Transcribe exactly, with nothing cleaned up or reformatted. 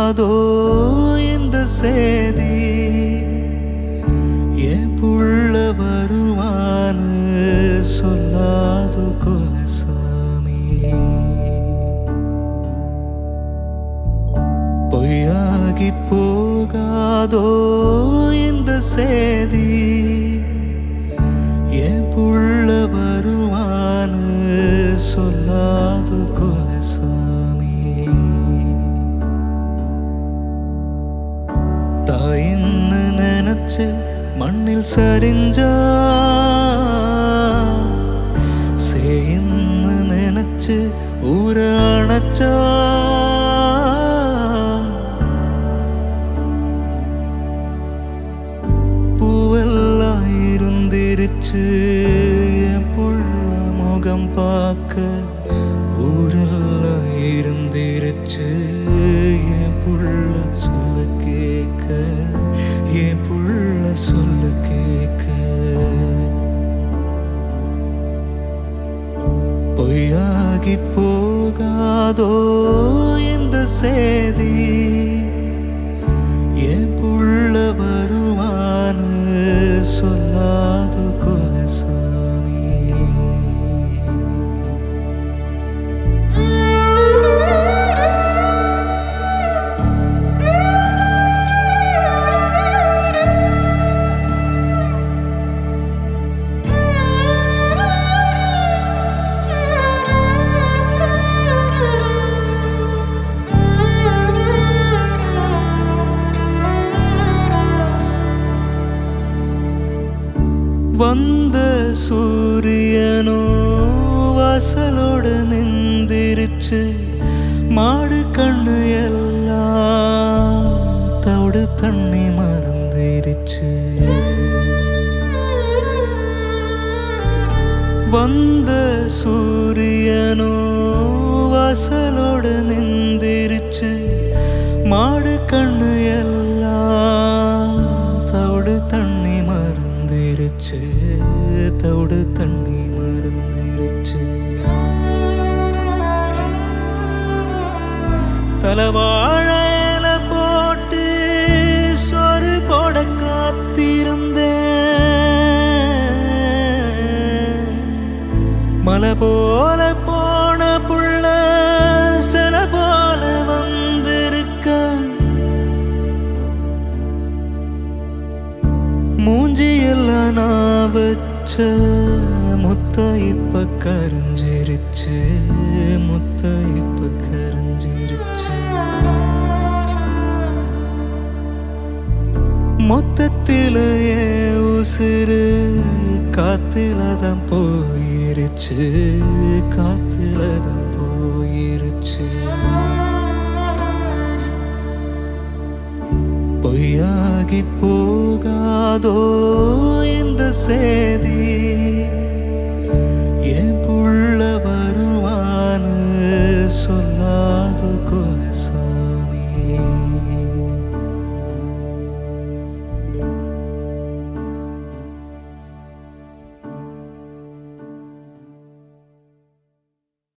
போகாதோ இந்த சேதி, என் புள்ள வருவான்னு சொல்லாதோ குலசாமி. பொய்யாகி போகாதோ இந்த சேதி, என் புள்ள வருவான்னு சொல்லாதோ குலசாமி. தாயின்னு நினைச்சு மண்ணில் சரிஞ்சா, சேயின்னு நினைச்சு ஊர அணைச்சா, பூவெல்லாம் இருந்திருச்சு என் புள்ள முகம் பார்க்க, ஊரெல்லாம் இருந்திருச்சு என் புள்ள சொல்ல கேட்க, என் புள்ள சொல்ல கேட்க. பொய்யாகி போகாதோ இந்த சேதி, என் புள்ள வருவான்னு சொல்லாதோ குலசாமி. வந்த சூரியனோ வாசலோட நிந்திருச்சு, மாடு கண்ணு எல்லாம் தவிடு தண்ணி மறந்திருச்சு. வந்த சூரியனோ வாசலோட நிந்திருச்சு, மாடு கண்ணு எல்லாம் தவிடு தண்ணி மறந்திருச்சு, தவிடு தண்ணி மறந்திருச்சு. தலவாழல போட்டு சொரு போட காத்திருந்தேன், மலை போல போன புள்ள சில போல வந்திருக்க, மூஞ்சி எல்லாம் நான் வச்ச முத்த இப்ப கரைஞ்சிருச்சு, முத்த இப்ப கரைஞ்சிருச்சு. மொத்தத்தில என் உசுறு காத்துலதான் போயிருச்சு, காத்துலதான் போயிருச்சு. பொய்யாகி போகாதோ இந்த சேதி,